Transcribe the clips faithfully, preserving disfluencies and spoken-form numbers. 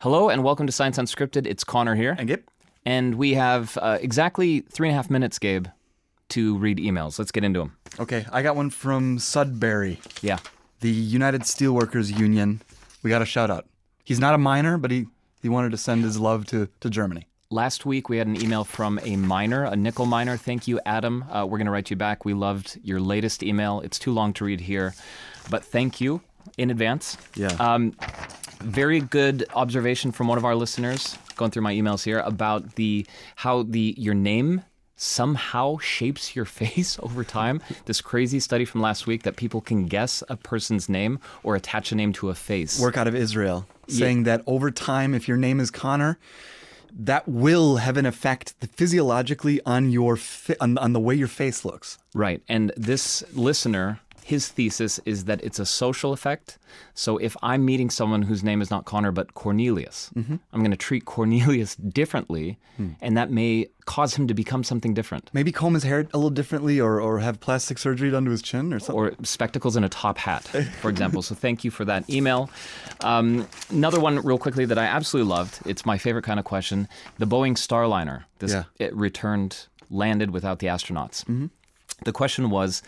Hello and welcome to Science Unscripted. It's Connor here. And Gabe. And we have uh, exactly three and a half minutes, Gabe, to read emails. Let's get into them. Okay, I got one from Sudbury. Yeah. The United Steelworkers Union. We got a shout out. He's not a miner, but he, he wanted to send his love to, to Germany. Last week we had an email from a miner, a nickel miner. Thank you, Adam. Uh, we're going to write you back. We loved your latest email. It's too long to read here, but thank you in advance. Yeah. Um, very good observation from one of our listeners, going through my emails here, about the how the your name somehow shapes your face over time. This crazy study from last week that people can guess a person's name or attach a name to a face. Work out of Israel, saying yeah. that over time, if your name is Connor, that will have an effect physiologically on your fi- on, on the way your face looks. Right. And this listener, his thesis is that it's a social effect. So if I'm meeting someone whose name is not Connor but Cornelius, mm-hmm. I'm going to treat Cornelius differently, hmm. and that may cause him to become something different. Maybe comb his hair a little differently, or, or have plastic surgery done to his chin or something. Or spectacles and a top hat, for example. So thank you for that email. Um, another one real quickly that I absolutely loved. It's my favorite kind of question. The Boeing Starliner, this yeah. it returned, landed without the astronauts. Mm-hmm. The question was,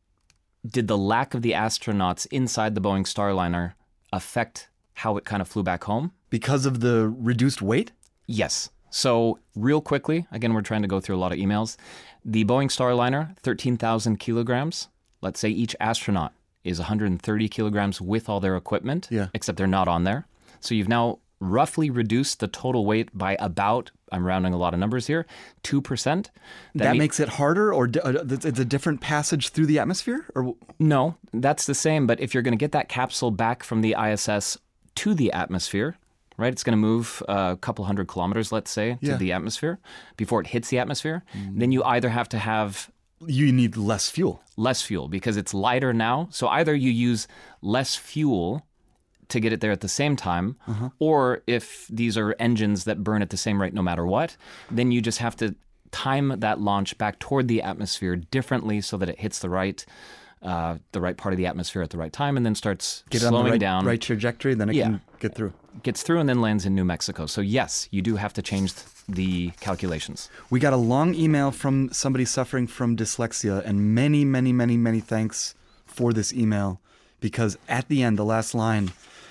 did the lack of the astronauts inside the Boeing Starliner affect how it kind of flew back home? Because of the reduced weight? Yes. So real quickly, again, we're trying to go through a lot of emails. The Boeing Starliner, thirteen thousand kilograms. Let's say each astronaut is one hundred thirty kilograms with all their equipment, yeah. except they're not on there. So you've now roughly reduced the total weight by about, I'm rounding a lot of numbers here, two percent. That, that me- makes it harder, or d- it's a different passage through the atmosphere? Or No, that's the same. But if you're going to get that capsule back from the I S S to the atmosphere, right, it's going to move a couple hundred kilometers, let's say, to yeah. the atmosphere before it hits the atmosphere, mm. then you either have to have... You need less fuel. Less fuel, because it's lighter now. So either you use less fuel to get it there at the same time, uh-huh. or if these are engines that burn at the same rate no matter what, then you just have to time that launch back toward the atmosphere differently so that it hits the right uh, the right part of the atmosphere at the right time and then starts get slowing on the right, down. right trajectory, then it yeah. can get through. Gets through and then lands in New Mexico. So yes, you do have to change the calculations. We got a long email from somebody suffering from dyslexia, and many, many, many, many thanks for this email, because at the end, the last line,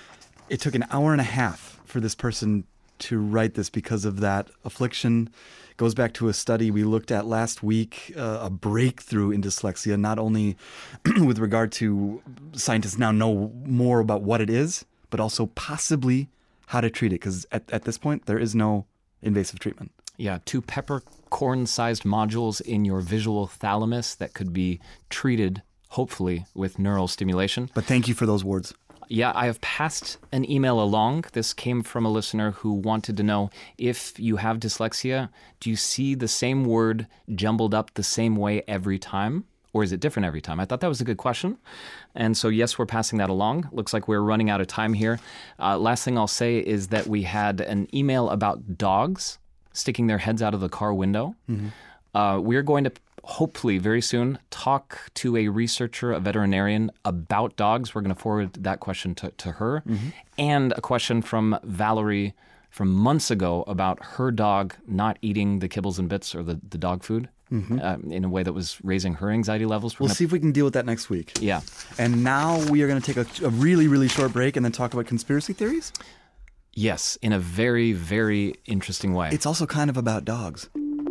it took an hour and a half for this person to write this because of that affliction. It goes back to a study we looked at last week, uh, a breakthrough in dyslexia, not only with regard to scientists now know more about what it is, but also possibly how to treat it, because at, at this point, there is no invasive treatment. Yeah, two peppercorn-sized modules in your visual thalamus that could be treated, hopefully, with neural stimulation. But thank you for those words. Yeah, I have passed an email along. This came from a listener who wanted to know, if you have dyslexia, do you see the same word jumbled up the same way every time? Or is it different every time? I thought that was a good question. And so, yes, we're passing that along. Looks like we're running out of time here. Uh, last thing I'll say is that we had an email about dogs sticking their heads out of the car window. Mm-hmm. Uh, we're going to hopefully very soon talk to a researcher, a veterinarian, about dogs. We're going to forward that question to, to her. Mm-hmm. And a question from Valerie from months ago about her dog not eating the kibbles and bits, or the, the dog food, mm-hmm. uh, in a way that was raising her anxiety levels. We're we'll gonna... see if we can deal with that next week. Yeah. And now we are going to take a, a really, really short break and then talk about conspiracy theories? Yes, in a very, very interesting way. It's also kind of about dogs.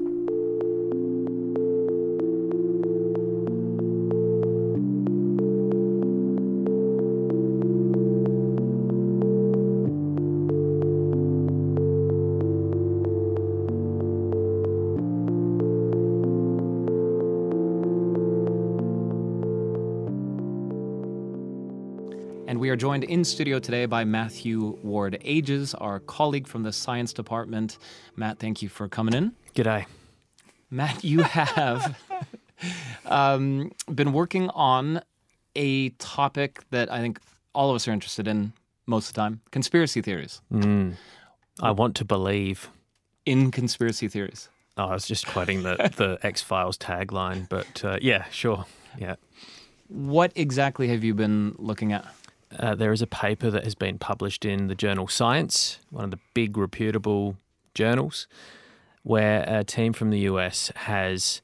And we are joined in studio today by Matthew Ward-Ages, our colleague from the science department. Matt, thank you for coming in. G'day. Matt, you have um, been working on a topic that I think all of us are interested in most of the time, conspiracy theories. Mm. I want to believe. In conspiracy theories. Oh, I was just quoting the, the X-Files tagline, but uh, yeah, sure, yeah. What exactly have you been looking at? uh, there is a paper that has been published in the journal Science, one of the big reputable journals, where a team from the U S has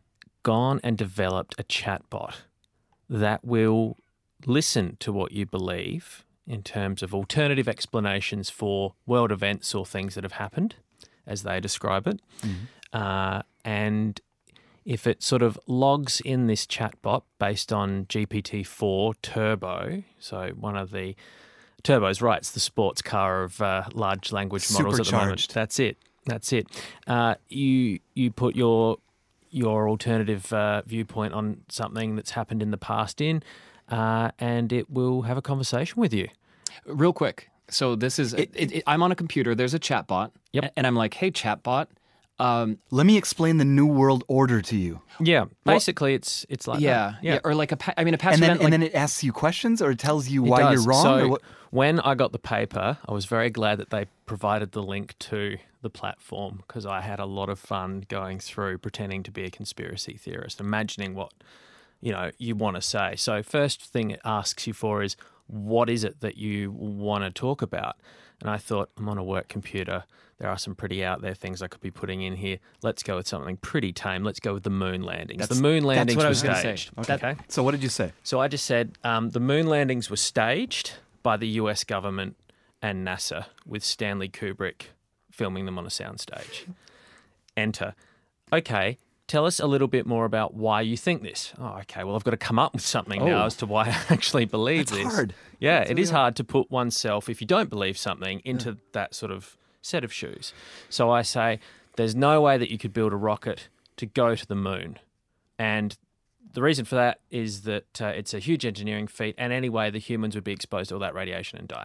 gone and developed a chatbot that will listen to what you believe in terms of alternative explanations for world events or things that have happened, as they describe it. Mm-hmm. Uh, and if it sort of logs in this chatbot based on G P T four Turbo, so one of the Turbo's right, it's the sports car of uh, large language models at the moment. That's it. That's it. Uh, you you put your your alternative uh, viewpoint on something that's happened in the past in, uh, and it will have a conversation with you. Real quick. So this is, it, it, it, I'm on a computer, there's a chatbot, yep. and I'm like, hey, chatbot. Um, Let me explain the New World Order to you. Yeah, basically well, it's it's like yeah, that. Yeah, yeah, or like a, pa- I mean, a passive and then, event, and like, then it asks you questions or it tells you it why does. you're wrong? So or what? When I got the paper, I was very glad that they provided the link to the platform because I had a lot of fun going through pretending to be a conspiracy theorist, imagining what, you know, you want to say. So first thing it asks you for is, what is it that you want to talk about? And I thought, I'm on a work computer. There are some pretty out there things I could be putting in here. Let's go with something pretty tame. Let's go with the moon landings. That's, the moon landings that's what were I was staged. Say. Okay. That, so what did you say? So I just said um, the moon landings were staged by the U S government and NASA with Stanley Kubrick filming them on a soundstage. Enter. Okay. Tell us a little bit more about why you think this. Oh, okay. Well, I've got to come up with something oh. now as to why I actually believe That's this. hard. Yeah, That's it really is hard to put oneself, if you don't believe something, into yeah. that sort of set of shoes. So I say, there's no way that you could build a rocket to go to the moon. And the reason for that is that uh, it's a huge engineering feat, and anyway, the humans would be exposed to all that radiation and die.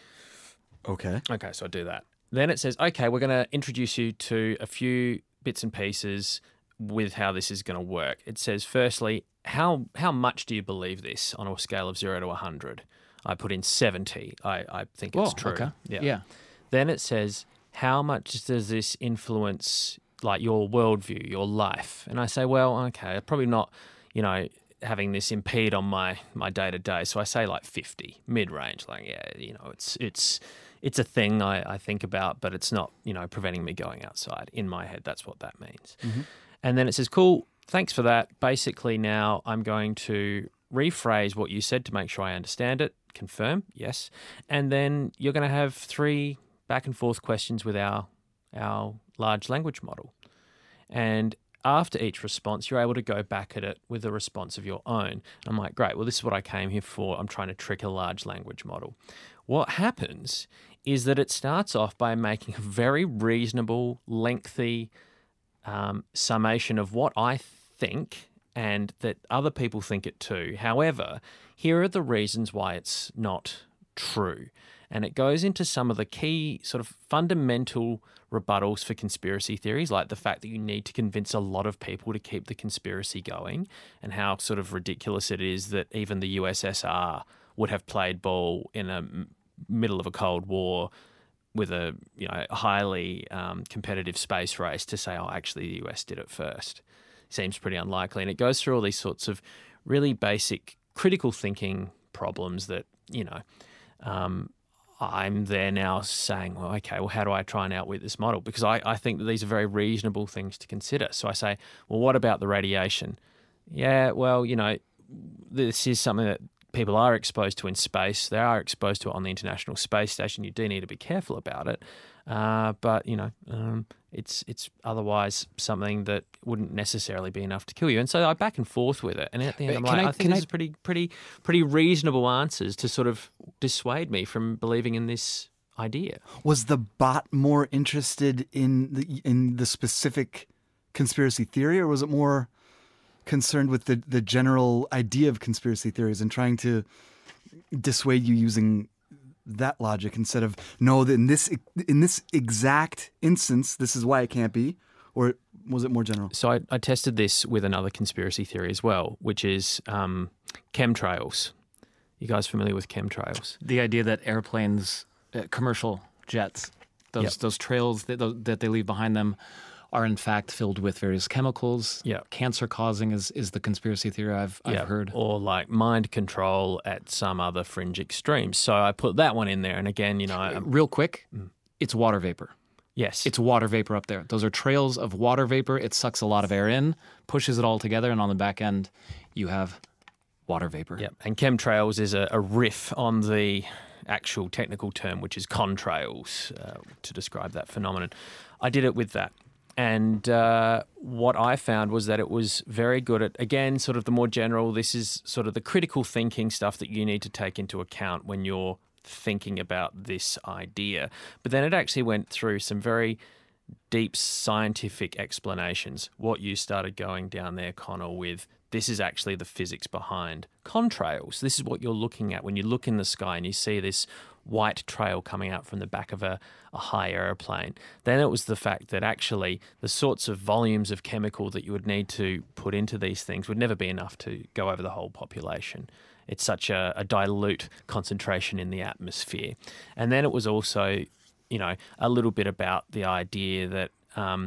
Okay. Okay, so I do that. Then it says, okay, we're going to introduce you to a few bits and pieces with how this is going to work. It says, firstly, how how much do you believe this on a scale of zero to one hundred? I put in seventy. I, I think it's oh, true. Okay. Yeah. yeah. Then it says, how much does this influence like your worldview, your life? And I say, well, okay, probably not, you know, having this impede on my my day to day. So I say like fifty, mid range. Like, yeah, you know, it's it's it's a thing I, I think about, but it's not, you know, preventing me going outside. In my head, that's what that means. Mm-hmm. And then it says, cool, thanks for that. Basically, now I'm going to rephrase what you said to make sure I understand it. Confirm, yes. And then you're going to have three back and forth questions with our our large language model. And after each response, you're able to go back at it with a response of your own. I'm like, great, well, this is what I came here for. I'm trying to trick a large language model. What happens is that it starts off by making a very reasonable, lengthy um, summation of what I think and that other people think it too. However, here are the reasons why it's not true. And it goes into some of the key sort of fundamental rebuttals for conspiracy theories, like the fact that you need to convince a lot of people to keep the conspiracy going and how sort of ridiculous it is that even the U S S R would have played ball in a middle of a Cold War with a you know highly um, competitive space race to say, oh, actually the U S did it first. Seems pretty unlikely. And it goes through all these sorts of really basic critical thinking problems that, you know, um, I'm there now saying, well, okay, well, how do I try and outwit this model? Because I, I think that these are very reasonable things to consider. So I say, well, what about the radiation? Yeah, well, you know, this is something that people are exposed to in space. They are exposed to it on the International Space Station. You do need to be careful about it. Uh, but, you know, um, it's it's otherwise something that wouldn't necessarily be enough to kill you. And so I back and forth with it. And at the end, I'm like, I, I think this I... is pretty, pretty, pretty reasonable answers to sort of dissuade me from believing in this idea. Was the bot more interested in the in the specific conspiracy theory, or was it more concerned with the, the general idea of conspiracy theories and trying to dissuade you using that logic instead of, no, in this in this exact instance, this is why it can't be? Or was it more general? So I, I tested this with another conspiracy theory as well, which is um, chemtrails. You guys familiar with chemtrails? The idea that airplanes, uh, commercial jets, those Yep. those trails that, those, that they leave behind them are in fact filled with various chemicals. Yeah. Cancer causing is, is the conspiracy theory I've, I've Yeah, heard. or like mind control at some other fringe extremes. So I put that one in there. And again, you know, I, Real quick, it's water vapor. yes. It's water vapor up there. Those are trails of water vapor. It sucks a lot of air in, pushes it all together, and on the back end, you have water vapor. Yep. And chemtrails is a, a riff on the actual technical term, which is contrails, uh, to describe that phenomenon. I did it with that. And uh, what I found was that it was very good at, again, sort of the more general, this is sort of the critical thinking stuff that you need to take into account when you're thinking about this idea. But then it actually went through some very deep scientific explanations. What you started going down there, Connor, with this is actually the physics behind contrails. This is what you're looking at when you look in the sky and you see this white trail coming out from the back of a, a high aeroplane. Then it was the fact that actually the sorts of volumes of chemical that you would need to put into these things would never be enough to go over the whole population. It's such a, a dilute concentration in the atmosphere. And then it was also, you know, a little bit about the idea that, um,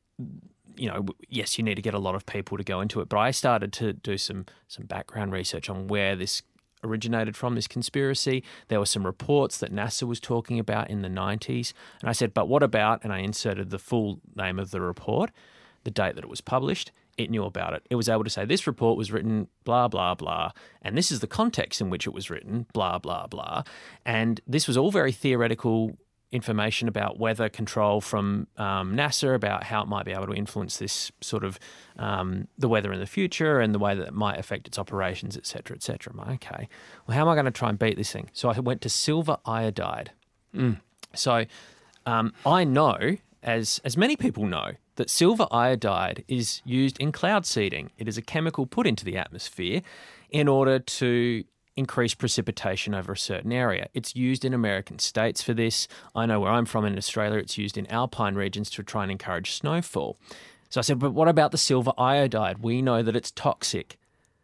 you know, yes, you need to get a lot of people to go into it. But I started to do some some background research on where this originated from, this conspiracy. There were some reports that NASA was talking about in the nineties. And I said, but what about, and I inserted the full name of the report, the date that it was published. It knew about it. It was able to say this report was written blah, blah, blah, and this is the context in which it was written, blah, blah, blah. And this was all very theoretical information about weather control from um, NASA, about how it might be able to influence this sort of um, the weather in the future and the way that it might affect its operations, et cetera, et cetera. I'm like, okay, well, how am I going to try and beat this thing? So I went to silver iodide. Mm. So um, I know, as as many people know, that silver iodide is used in cloud seeding. It is a chemical put into the atmosphere in order to increase precipitation over a certain area. It's used in American states for this. I know where I'm from in Australia, it's used in alpine regions to try and encourage snowfall. So I said, but what about the silver iodide? We know that it's toxic.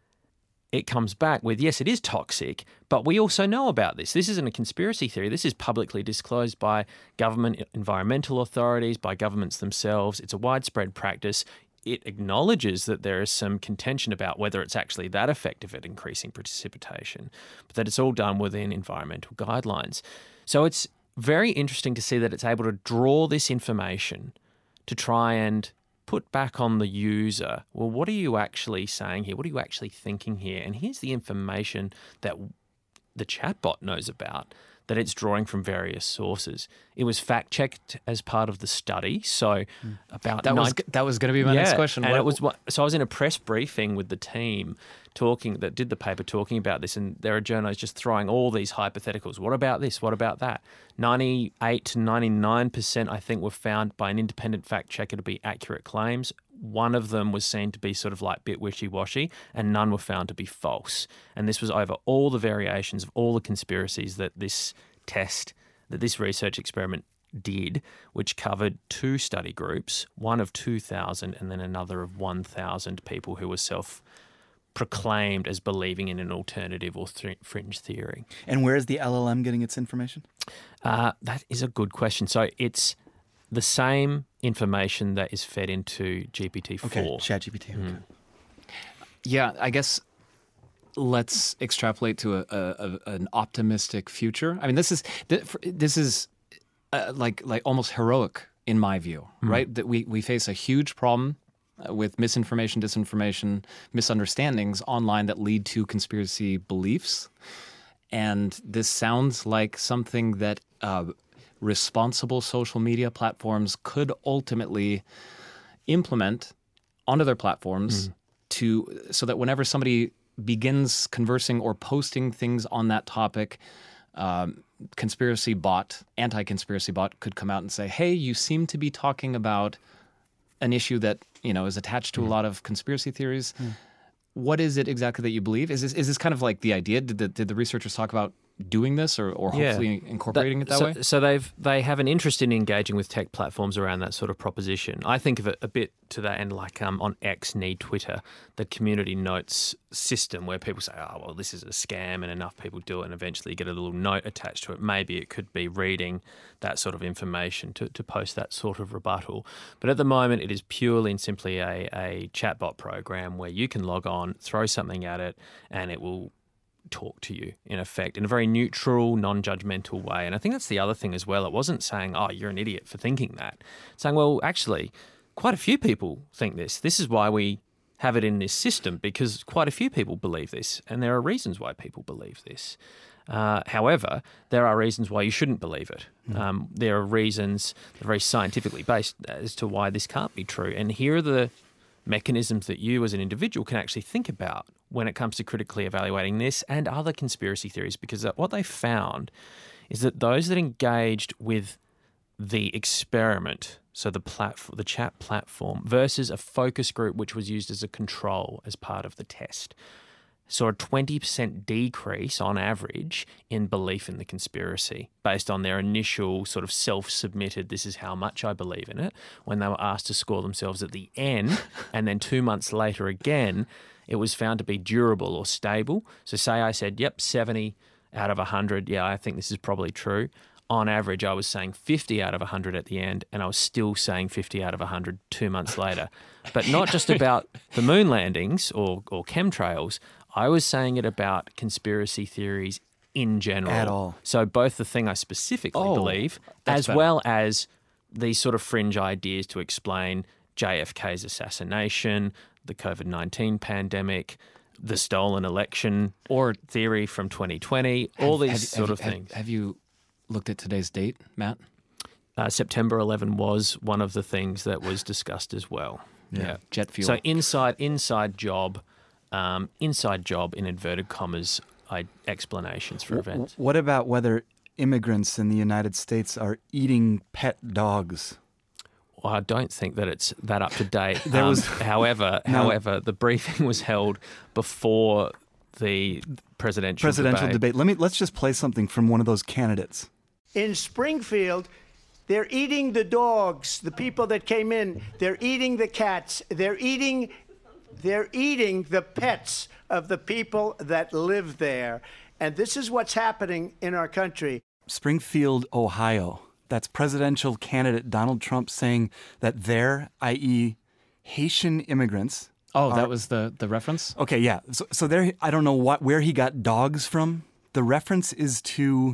It comes back with, yes, it is toxic, but we also know about this. This isn't a conspiracy theory. This is publicly disclosed by government environmental authorities, by governments themselves. It's a widespread practice. It acknowledges that there is some contention about whether it's actually that effective at increasing precipitation, but that it's all done within environmental guidelines. So it's very interesting to see that it's able to draw this information to try and put back on the user, well, what are you actually saying here? What are you actually thinking here? And here's the information that the chatbot knows about, that it's drawing from various sources. It was fact-checked as part of the study. So about That was nine- that was going to be my yeah, next question. And What- it was what, so I was in a press briefing with the team talking that did the paper talking about this, and there are journalists just throwing all these hypotheticals. What about this? What about that? ninety-eight to ninety-nine percent, I think, were found by an independent fact checker to be accurate claims. One of them was seen to be sort of like a bit wishy-washy, and none were found to be false. And this was over all the variations of all the conspiracies that this test, that this research experiment did, which covered two study groups, one of two thousand and then another of one thousand people who were self-proclaimed as believing in an alternative or th- fringe theory. And where is the L L M getting its information? Uh, that is a good question. So it's the same information that is fed into G P T four. Okay, ChatGPT. Okay. Yeah, I guess let's extrapolate to a, a, a an optimistic future. I mean, this is this is uh, like like almost heroic in my view, right? That we we face a huge problem uh, with misinformation, disinformation, misunderstandings online that lead to conspiracy beliefs, and this sounds like something that uh, responsible social media platforms could ultimately implement onto their platforms mm. to so that whenever somebody begins conversing or posting things on that topic, um, conspiracy bot, anti-conspiracy bot could come out and say, hey, you seem to be talking about an issue that, you know, is attached to mm. a lot of conspiracy theories. Mm. What is it exactly that you believe? Is this, is this kind of like the idea? Did the, did the researchers talk about doing this or, or Yeah. hopefully incorporating it that so, way? So they've they have an interest in engaging with tech platforms around that sort of proposition. I think of it a bit to that end, like um, on X, knee Twitter, the community notes system where people say, "Oh, well, this is a scam," and enough people do it, and eventually get a little note attached to it. Maybe it could be reading that sort of information to, to post that sort of rebuttal. But at the moment, it is purely and simply a, a chatbot program where you can log on, throw something at it, and it will talk to you, in effect, in a very neutral, non-judgmental way. And I think that's the other thing as well. It wasn't saying, oh, you're an idiot for thinking that. It's saying, well, actually, quite a few people think this. This is why we have it in this system, because quite a few people believe this, and there are reasons why people believe this. Uh, however, there are reasons why you shouldn't believe it. Mm. Um, there are reasons that are very scientifically based as to why this can't be true. And here are the mechanisms that you as an individual can actually think about when it comes to critically evaluating this and other conspiracy theories, because what they found is that those that engaged with the experiment, so the platform, the chat platform, versus a focus group which was used as a control as part of the test, saw a twenty percent decrease on average in belief in the conspiracy based on their initial sort of self-submitted, this is how much I believe in it, when they were asked to score themselves at the end. And then two months later again, it was found to be durable or stable. So say I said, yep, seventy out of one hundred, yeah, I think this is probably true. On average, I was saying fifty out of one hundred at the end, and I was still saying fifty out of one hundred two months later. But not just about the moon landings or, or chemtrails. I was saying it about conspiracy theories in general. At all. So both the thing I specifically Oh, believe, that's as better. well as these sort of fringe ideas to explain J F K's assassination, the COVID nineteen pandemic, the stolen election Or theory from twenty twenty, all have- these have- sort have- of have- things. Have you looked at today's date, Matt? Uh, September eleventh was one of the things that was discussed as well. Yeah. Jet fuel. So inside inside job, um, inside job in inverted commas, I, explanations for events. What about whether immigrants in the United States are eating pet dogs? Well, I don't think that it's that up to date. There Um, was- however, No. however, the briefing was held before the presidential Presidential debate. debate. Let me let's just play something from one of those candidates. In Springfield, they're eating the dogs, the people that came in. They're eating the cats. They're eating, they're eating the pets of the people that live there. And this is what's happening in our country. Springfield, Ohio. That's presidential candidate Donald Trump saying that there, that is, Haitian immigrants. oh, are- that was the, the reference? Okay, yeah. So, so there, I don't know what where he got dogs from. The reference is to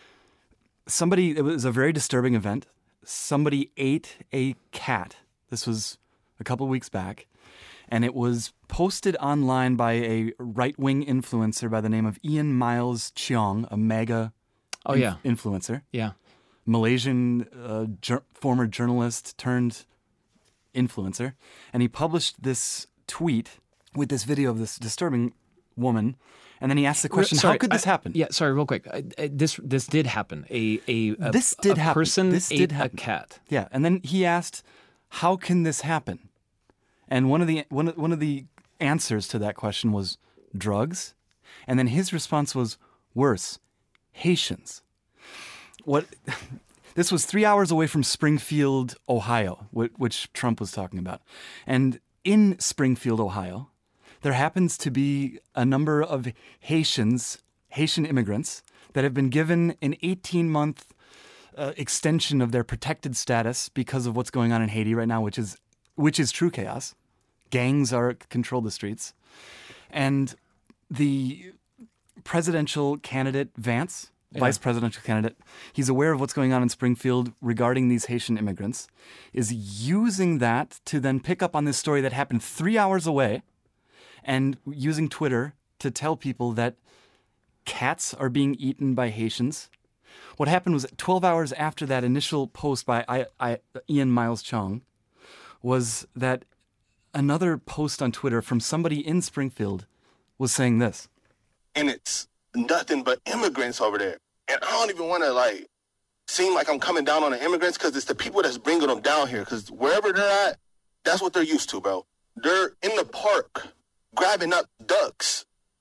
somebody. It was a very disturbing event. Somebody ate a cat. This was a couple weeks back, and it was posted online by a right-wing influencer by the name of Ian Miles Cheong, a mega Oh, inf- yeah. influencer, Yeah. Malaysian uh, jur- former journalist turned influencer, and he published this tweet with this video of this disturbing woman, and then he asked the question, Sorry, how could this I- happen? Yeah, sorry, real quick. I- I- This this did happen. A a, a This did a happen. person This ate did a happen. cat. Yeah, and then he asked, how can this happen? And one of the one of, one of the answers to that question was drugs, and then his response was worse, Haitians. What? This was three hours away from Springfield, Ohio, wh- which Trump was talking about. And in Springfield, Ohio, there happens to be a number of Haitians, Haitian immigrants, that have been given an eighteen-month uh, extension of their protected status because of what's going on in Haiti right now, which is which is true chaos. Gangs are control the streets. And the presidential candidate, Vance, vice presidential candidate, he's aware of what's going on in Springfield regarding these Haitian immigrants, is using that to then pick up on this story that happened three hours away and using Twitter to tell people that cats are being eaten by Haitians. What happened was twelve hours after that initial post by I, I, Ian Miles Cheong was that another post on Twitter from somebody in Springfield was saying this. And it's nothing but immigrants over there. And I don't even want to, like, seem like I'm coming down on the immigrants because it's the people that's bringing them down here. Because wherever they're at, that's what they're used to, bro. They're in the park grabbing up ducks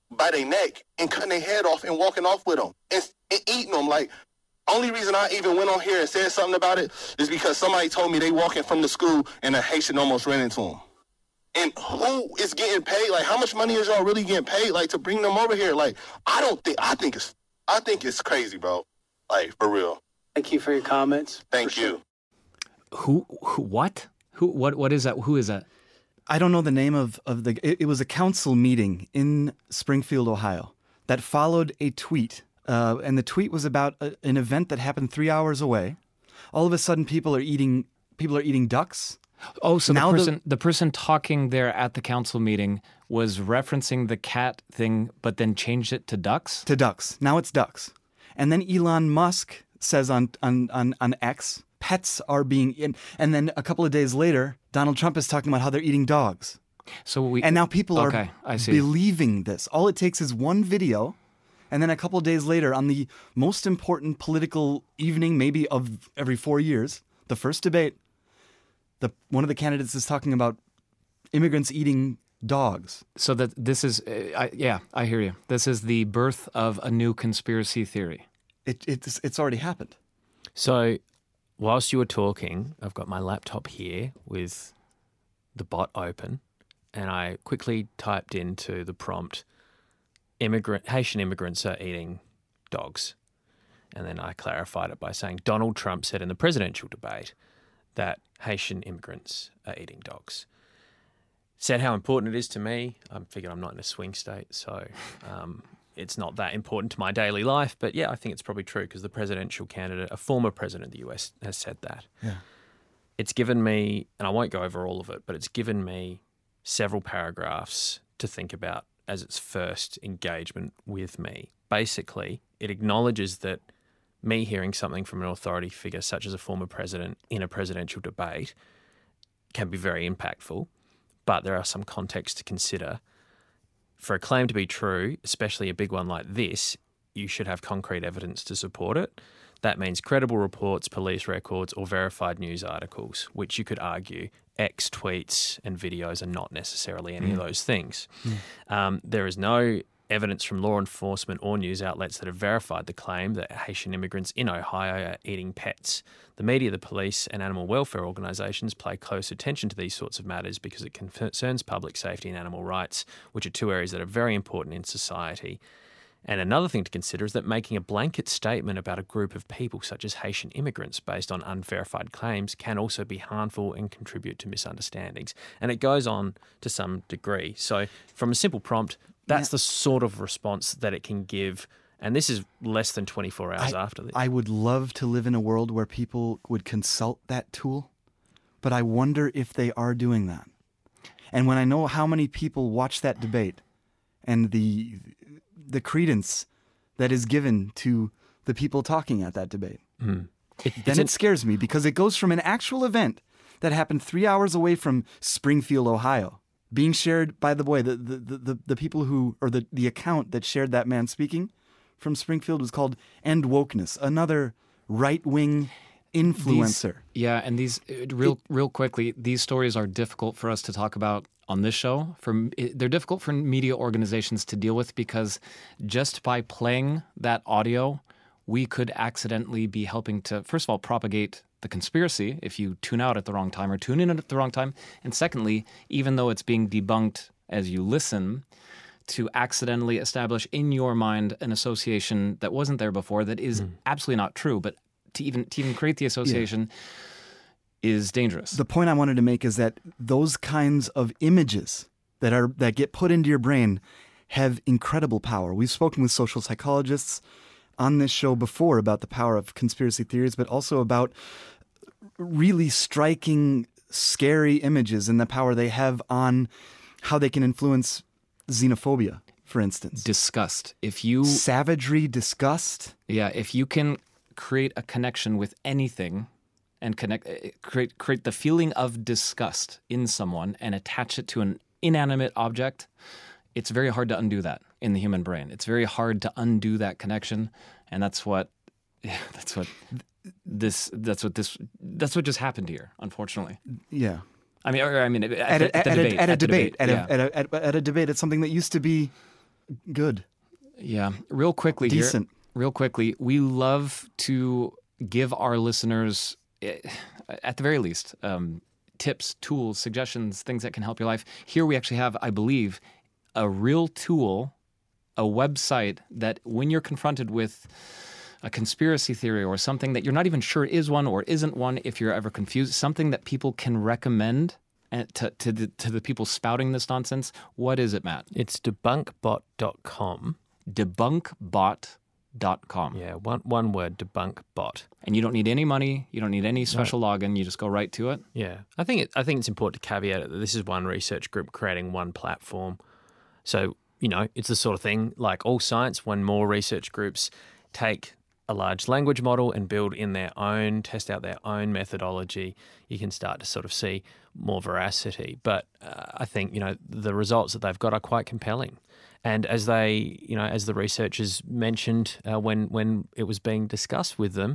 by their neck and cutting their head off and walking off with them and, and eating them. Like, only reason I even went on here and said something about it is because somebody told me they walking from the school and a Haitian almost ran into them. And who is getting paid? Like, how much money is y'all really getting paid, like, to bring them over here? Like, I don't think, I think it's, I think it's crazy, bro. Like, for real. Thank you for your comments. Thank you. Sure. Who, who, what? Who, what, what is that? Who is that? I don't know the name of, of the, it, it was a council meeting in Springfield, Ohio that followed a tweet. Uh, and the tweet was about a, an event that happened three hours away. All of a sudden, people are eating, people are eating ducks. Oh, so Now the the- person the person talking there at the council meeting was referencing the cat thing, but then changed it to ducks? To ducks. Now it's ducks. And then Elon Musk says on on on, on X, pets are being in. And then a couple of days later, Donald Trump is talking about how they're eating dogs. So we And now people Okay, are I see. believing this. All it takes is one video, and then a couple of days later, on the most important political evening, maybe of every four years, the first debate, the one of the candidates is talking about immigrants eating dogs. So that this is, uh, I, yeah, I hear you. This is the birth of a new conspiracy theory. It, it's it's already happened. So, whilst you were talking, I've got my laptop here with the bot open, and I quickly typed into the prompt, immigrant Haitian immigrants are eating dogs. And then I clarified it by saying Donald Trump said in the presidential debate that Haitian immigrants are eating dogs. Said how important it is to me. I figured I'm not in a swing state, so um, it's not that important to my daily life. But yeah, I think it's probably true because the presidential candidate, a former president of the U S, has said that. Yeah. It's given me, and I won't go over all of it, but it's given me several paragraphs to think about as its first engagement with me. Basically, it acknowledges that me hearing something from an authority figure such as a former president in a presidential debate can be very impactful, but there are some contexts to consider. For a claim to be true, especially a big one like this, you should have concrete evidence to support it. That means credible reports, police records, or verified news articles, which you could argue X tweets and videos are not necessarily any Mm. of those things. Mm. Um, there is no evidence from law enforcement or news outlets that have verified the claim that Haitian immigrants in Ohio are eating pets. The media, the police, and animal welfare organisations pay close attention to these sorts of matters because it concerns public safety and animal rights, which are two areas that are very important in society. And another thing to consider is that making a blanket statement about a group of people such as Haitian immigrants based on unverified claims can also be harmful and contribute to misunderstandings. And it goes on to some degree. So from a simple prompt, that's Yeah. the sort of response that it can give. And this is less than twenty-four hours I, after this. I would love to live in a world where people would consult that tool, but I wonder if they are doing that. And when I know how many people watch that debate and the the credence that is given to the people talking at that debate, Mm. It, then it's it an- scares me because it goes from an actual event that happened three hours away from Springfield, Ohio, being shared, by the way, the, the, the, the, the people who, or the, the account that shared that man speaking from Springfield was called End Wokeness, another right-wing influencer. These, yeah, and these uh, real real quickly, these stories are difficult for us to talk about on this show. For they're difficult for media organizations to deal with because just by playing that audio, we could accidentally be helping to, first of all, propagate the conspiracy if you tune out at the wrong time or tune in at the wrong time, and secondly, even though it's being debunked as you listen, to accidentally establish in your mind an association that wasn't there before that is mm. absolutely not true, but to even to even create the association yeah. is dangerous. The point I wanted to make is that those kinds of images that are that get put into your brain have incredible power. We've spoken with social psychologists on this show before about the power of conspiracy theories, but also about really striking, scary images and the power they have on how they can influence xenophobia, for instance. Disgust. If you Savagery, disgust. Yeah, if you can create a connection with anything and connect create create the feeling of disgust in someone and attach it to an inanimate object, it's very hard to undo that in the human brain. It's very hard to undo that connection, and that's what yeah, that's what this that's what this that's what just happened here, unfortunately. Yeah. I mean, or, I mean, at, at, at, a, at, at, debate, a, at a debate, debate, at, yeah. a, at, a, at, a, at a debate, it's something that used to be good. Yeah. Real quickly Decent. here. Real quickly, we love to give our listeners, eh, at the very least, um, tips, tools, suggestions, things that can help your life. Here we actually have, I believe, a real tool, a website that when you're confronted with a conspiracy theory or something that you're not even sure is one or isn't one, if you're ever confused, something that people can recommend and to, to, the, to the people spouting this nonsense. What is it, Matt? It's debunk bot dot com. debunk bot dot com. Yeah, one one word, debunkbot. And you don't need any money. You don't need any special login. You just go right to it. Yeah, I think it, I think it's important to caveat it that this is one research group creating one platform. So, you know, it's the sort of thing like all science, when more research groups take a large language model and build in their own, test out their own methodology, you can start to sort of see more veracity. But uh, I think, you know, the results that they've got are quite compelling. And as they, you know, as the researchers mentioned uh, when when it was being discussed with them,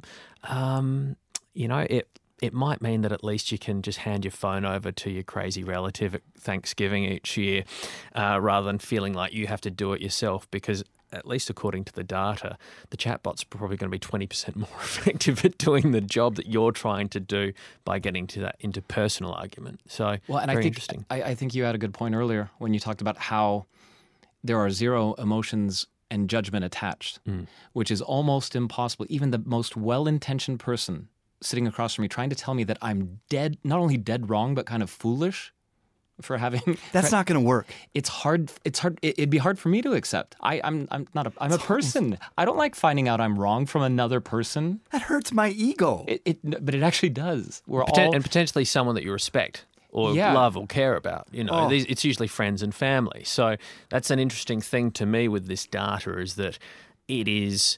um, you know, it it might mean that at least you can just hand your phone over to your crazy relative at Thanksgiving each year, uh, rather than feeling like you have to do it yourself. Because at least according to the data, the chatbots are probably going to be twenty percent more effective at doing the job that you're trying to do by getting to that interpersonal argument. So, well, and very I think, interesting. I, I think you had a good point earlier when you talked about how there are zero emotions and judgment attached, mm. which is almost impossible. Even the most well-intentioned person sitting across from me trying to tell me that I'm dead, not only dead wrong, but kind of foolish for having... That's not going to work. It's hard. It's hard. It, it'd be hard for me to accept. I, I'm, I'm not a, I'm a person. I don't like finding out I'm wrong from another person. That hurts my ego. It, it but it actually does. We're Poten- all... And potentially someone that you respect or Yeah. love or care about. You know, Oh. these, it's usually friends and family. So that's an interesting thing to me with this data is that it is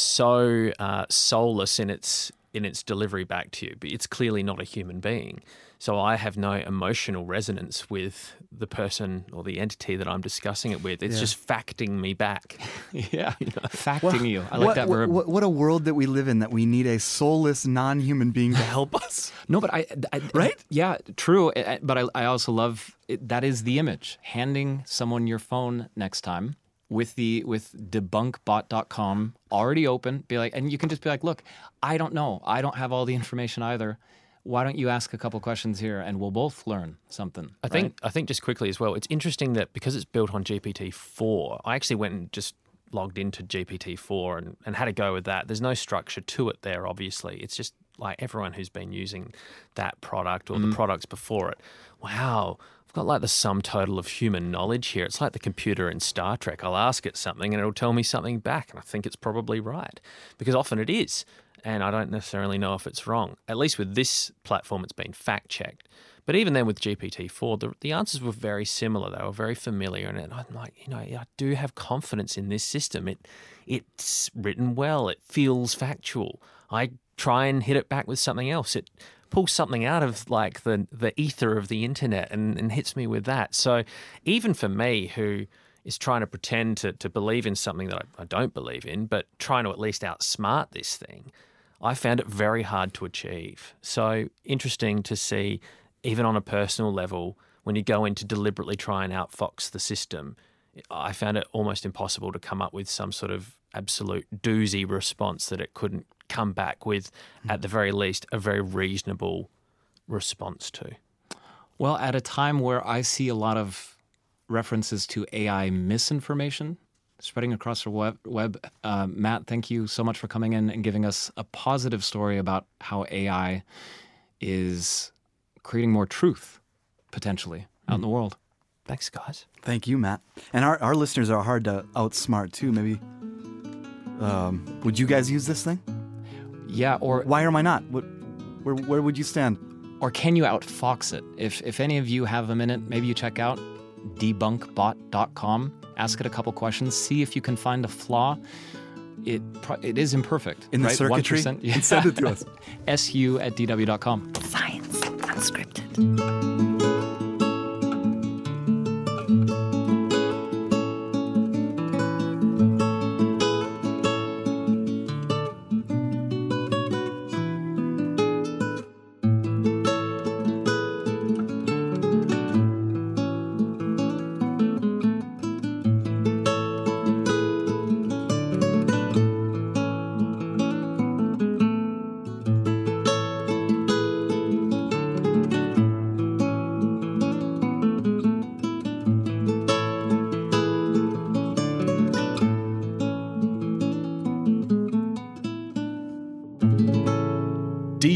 so uh, soulless in its in its delivery back to you, but it's clearly not a human being. So I have no emotional resonance with the person or the entity that I'm discussing it with. It's Yeah. just facting me back. yeah, facting you. I like what, that verb. What, what a world that we live in, that we need a soulless, non-human being to help us. No, but I, I Right? Yeah, true. I- But I, I also love it, that is the image. Handing someone your phone next time with the with debunk bot dot com already open. Be like, and you can just be like, look, I don't know. I don't have all the information either. Why don't you ask a couple questions here, and we'll both learn something. I think I think just quickly as well, it's interesting that because it's built on G P T four, I actually went and just logged into G P T four and, and had a go with that. There's no structure to it there, obviously. It's just like everyone who's been using that product or Mm. the products before it. Wow, I've got like the sum total of human knowledge here. It's like the computer in Star Trek. I'll ask it something and it'll tell me something back, and I think it's probably right because often it is. And I don't necessarily know if it's wrong. At least with this platform, it's been fact-checked. But even then with G P T four, the, the answers were very similar. They were very familiar. And I'm like, you know, I do have confidence in this system. It It's written well. It feels factual. I try and hit it back with something else. It pulls something out of like the, the ether of the internet and, and hits me with that. So even for me, who is trying to pretend to, to believe in something that I, I don't believe in, but trying to at least outsmart this thing, I found it very hard to achieve. So interesting to see, even on a personal level, when you go in to deliberately try and outfox the system, I found it almost impossible to come up with some sort of absolute doozy response that it couldn't come back with, at the very least, a very reasonable response to. Well, at a time where I see a lot of references to A I misinformation spreading across the web, web uh, Matt, thank you so much for coming in and giving us a positive story about how A I is creating more truth, potentially, out in the world. Thanks, guys. Thank you, Matt. And our, our listeners are hard to outsmart, too. Maybe, um, would you guys use this thing? Yeah, or Why am I not? What, where, where would you stand? or can you outfox it? If if any of you have a minute, maybe you check out debunk bot dot com. Ask it a couple questions. See if you can find a flaw. It pro- it is imperfect. In the right? circuitry? one percent. Yeah. And send it to us. S U at D W dot com. Science Unscripted.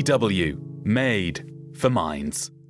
D W, made for minds.